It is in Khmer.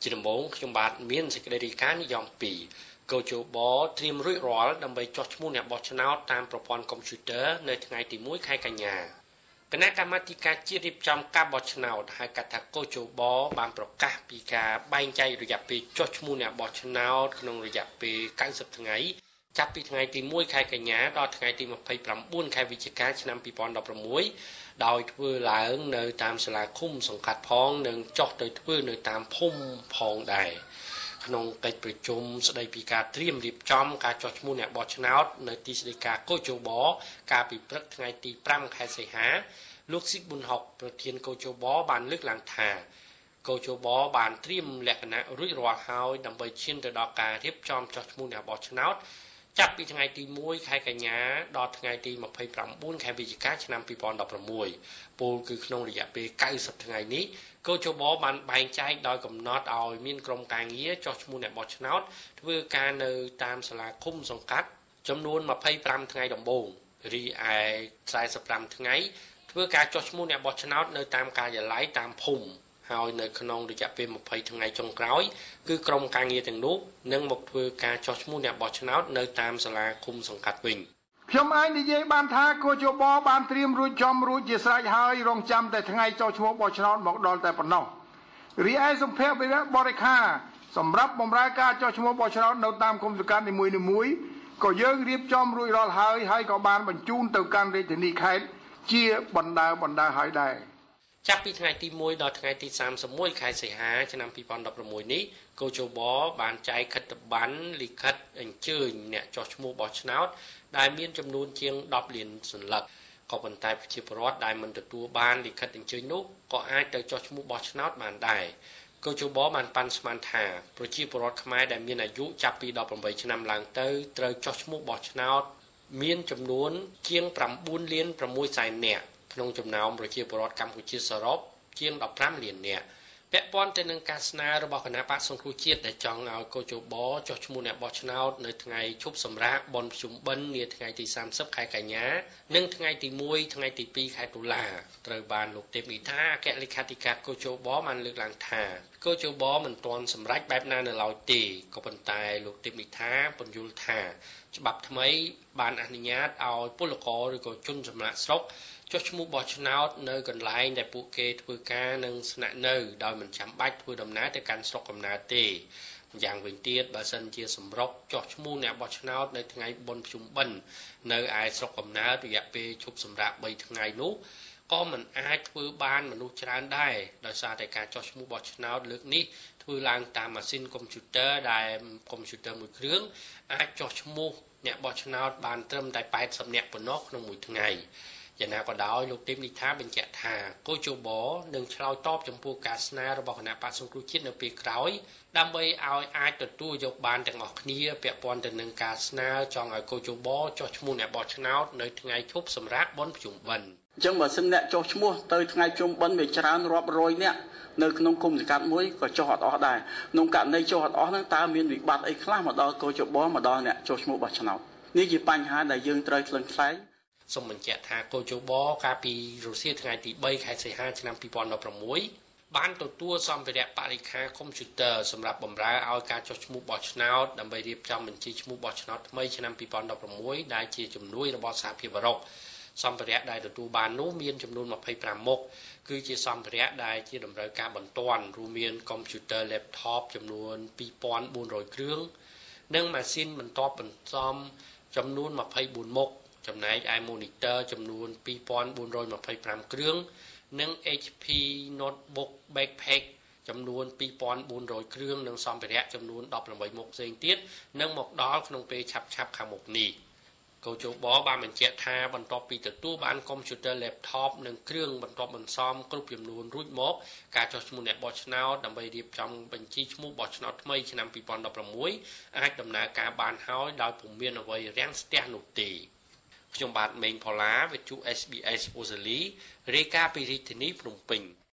ជាដំបូងខ្ញុំបាទមានសេចក្តីរាយការណ៍និយម2កោជបត្រៀមរួចរាល់ដើម្បីចុះឈ្មោះអ្នកបោះឆ្នោតតាមប្រព័ន្ធកុំព្យូទ័រនៅថ្ងៃទី1ខែកញ្ញាគណៈកម្មាធិការជាតិរៀបចំការបោះឆ្នោតហៅកាត់ថាកោជបបានប្រកាសពីការបែងចែករយៈពេលចុះឈ្មោះអ្នកបោះឆ្នោតក្នុងរយៈពេល90ថ្ងៃចាប់ពីថ្ងៃទី1ខែកញ្ញាដល់ថ្ងៃទី29ខែវិច្ឆិកាឆ្នាំ2016ដោយធ្វើឡើងនៅតាមសាលាឃុំសង្កាត់ផងនិងចុះទៅធ្វើនៅតាមភូមិផងដែរក្នុងកិច្ចប្រជុំស្ដីពីការត្រៀមរៀបចំការចុះឈ្មោះអ្នកបោះឆ្នោតនៅទីស្តីការកោជបកាលពីព្រឹកថ្ងៃទី5ខែសីហាលោកស៊ីប៊ុនហុកប្រធានកោជបបានលើកឡើងថាកោជបបានត្រៀមលក្ខណៈរួចរាល់ហើយដើម្បីឈានទៅដល់ការរៀបចំចុះឈ្មោះអ្នកបោះឆ្នោតចាប់ពីថ្ងៃទី1ខែកញ្ញាដល់ថ្ងៃទី29ខែវិច្ឆិកាឆ្នាំ2016ពលគឺក្នុងរយៈពេល90ថ្ងៃនេះកោជបបានបែងចែកដោយកំណត់ឲ្យមានក្រុមការងារចុះឈ្មោះអ្នកបោះឆ្នោតធ្វើការនៅតាមសាលាឃុំសង្កាត់ចំនួន25ថ្ងៃដំបូងរីឯ45ថ្ងៃធ្វើការចុះឈ្មោះអ្នកបោះឆ្នោតនៅតាមការិយាល័យតាមភូមិហើយនៅក្នុងរយៈពេល20ថ្ងៃចុងក្រោយគឺក្រុមការងារទាំងនោះនឹងមកធ្វើការចុះឈ្មោះអ្នកបោះឆ្នោតនៅតាមសាលាឃុំសង្កាត់វិញខ្ញុំអាចនិយាយបានថាកោជបបានត្រៀមរួចជាស្រេចហើយរងចាំតែថ្ងៃចុះឈ្មោះបោះឆ្នោតមកដល់តែប៉ុណ្ណោះរីឯសម្ភារៈបរិក្ខារសម្រាប់បម្រើការចុះឈ្មោះបោះឆ្នោតនៅតាមគុំសង្កាត់នីមួយៗក៏យើងរៀបចំរួចរាល់ហើយក៏បានបញ្ជូនទៅកាន់រាជធានីខេត្តជាបណ្ដើរហើយដែរចាប់ពីថ្ងៃទី1ដល់ថ្ងៃទី31ខែសីហាឆ្នាំ2016នេះកោជបបានចែកខិត្តប័ណ្ណលិខិតអញ្ជើញអ្នកចុះឈ្មោះបោះឆ្នោតដែលមានចំនួនជាង10លានសន្លឹកក៏ប៉ុន្តែប្រជាពលរដ្ឋដែលមិនទទួលបានលិខិតអញ្ជើញនោះក៏អាចទៅចុះឈ្មោះបោះឆ្នោតបានដែរកោជបបានប៉ាន់ស្មានថាប្រជាពលរដ្ឋខ្មែរដែលមានអាយុចាប់ពី18ឆ្នាំឡើងទៅត្រូវចុះឈ្មោះបោះឆ្នោតមានចំនួនជាង9លាន6សែននាក់ក្នុងចំណោមប្រជាពលរដ្ឋកម្ពុជាសរុបជាង15លាននាក់ពាក់ព័ន្ធទៅនឹងការស្នើរបស់គណៈបក្សសង្គ្រោះជាតិដែលចង់ឲ្យកោជបចុះឈ្មោះអ្នកបោះឆ្នោតនៅថ្ងៃឈប់សម្រាកបុណ្យភ្ជុំបិណ្ឌនាថ្ងៃទី30ខែកញ្ញានិងថ្ងៃទី1ថ្ងៃទី2ខែតុលាត្រូវបានលោកទេពនិថាអគ្គលេខាធិការកោជបបានលើកឡើងថាកោជបមិនទាន់សម្រេចបែបណានៅឡើយទេក៏ប៉ុន្តែលោកទេពនិថាពន្យល់ថាច្បាប់ថ្មីបានអនុញ្ញាតឲ្យពលករឬក៏ជនចំណាក់ស្រុកចុះឈ្មោះបោះឆ្នោតនៅកន្លែងដែលពួកគេធ្វើការនិងស្នាក់នៅដោយមិនចាំបាច់ធ្វើដំណើរទៅកាន់ស្រុកកំណើតទេយ៉ាងវិញទៀតបើសិនជាសម្រុកចុះឈ្មោះអ្នកបោះឆ្នោតនៅថ្ងៃបុណ្យភ្ជុំបិណ្ឌនៅឯស្រុកកំណើតរយៈពេលឈប់សម្រាក3ថ្ងៃនោះក៏មិនអាចធ្វើបានមនុស្សច្រើនដែរដោយសារតែការចុះឈ្មោះបោះឆ្នោតលើកនេះធ្វើឡើងតាមម៉ាស៊ីនកុំព្យូទ័រដែលកុំព្យូទ័រមួយគ្រឿងអាចចុះឈ្មោះអ្នកបោះឆ្នោតបានត្រឹមតែ80នាក់ប៉ុណ្ណោះក្នុងមួយថ្ងៃយ៉ាងណាក៏ដោយលោកទេពនិថាបញ្ជាក់ថាកោជបនឹងឆ្លើយតបចំពោះការស្នើរបស់គណៈបក្សសង្គ្រោះជាតិនៅពេលក្រោយដើម្បីឲ្យអាចទទួលយកបានទាំងអស់គ្នាពាក់ព័ន្ធទៅនឹងការស្នើចង់ឲ្យកោជបចុះឈ្មោះអ្នកបោះឆ្នោតនៅថ្ងៃឈប់សម្រាកបុណ្យភ្ជុំបិណ្ឌអញ្ចឹងបើសិនអ្នកចុះឈ្មោះទៅថ្ងៃភ្ជុំបិណ្ឌវាច្រើនរាប់រយនាក់នៅក្នុងគុំសង្កាត់មួយក៏ចុះអត់អស់ដែរក្នុងករណីចុះអត់អស់ហ្នឹងតើមានវិបត្តិអីខ្លះមកដល់កោជបមកដល់អ្នកចុះឈ្មោះបោះឆ្នោតនេះជាបញ្ហាដែលយើងត្រូវថ្លឹងថ្លែងសូមបញ្ជាក់ថាកោជបកាលពីរសៀលថ្ងៃទី3ខែសីហាឆ្នាំ2016បានទទួលសម្ភារៈបរិក្ខារកុំព្យូទ័រសម្រាប់បម្រើឲ្យការចុះឈ្មោះបោះឆ្នោតដើម្បីរៀបចំបញ្ជីឈ្មោះបោះឆ្នោតថ្មីឆ្នាំ2016ដែលជាជំនួយរបស់សហភាពអឺរ៉ុបសម្ភារៈដែលទទួលបាននោះមានចំនួន25មុខគឺជាសម្ភារៈដែលជាតម្រូវការបន្ទាន់រួមមានកុំព្យូទ័រ laptop ចំនួន2400គ្រឿងនិងម៉ាស៊ីនបន្ទាប់បន្សំចំនួន24មុខចំណែកឯ monitor ចំនួន2425គ្រឿងនិង HP notebook backpack ចំនួន2400គ្រឿងនិងសម្ភារៈចំនួន18មុខផ្សេងទៀតនឹងមកដល់ក្នុងពេលឆាប់ខាងមុខនេះកោជបបានបញ្ជាក់ថាបន្ទាប់ពីទទួលបានកុំព្យូទ័រ laptop និងគ្រឿងបន្ទាប់បន្សំគ្រប់ចំនួនរួចមកការចុះឈ្មោះអ្នកបោះឆ្នោតដើម្បីរៀបចំបញ្ជីឈ្មោះបោះឆ្នោតថ្មីឆ្នាំ2016អាចដំណើរការបានហើយដោយពុំមានអ្វីរាំងស្ទះនោះទេខ្ញុំបាទមេងផល្លាវិទ្យុ SBS អូស្ត្រាលីរាយការណ៍ពីរាជធានីភ្នំពេញ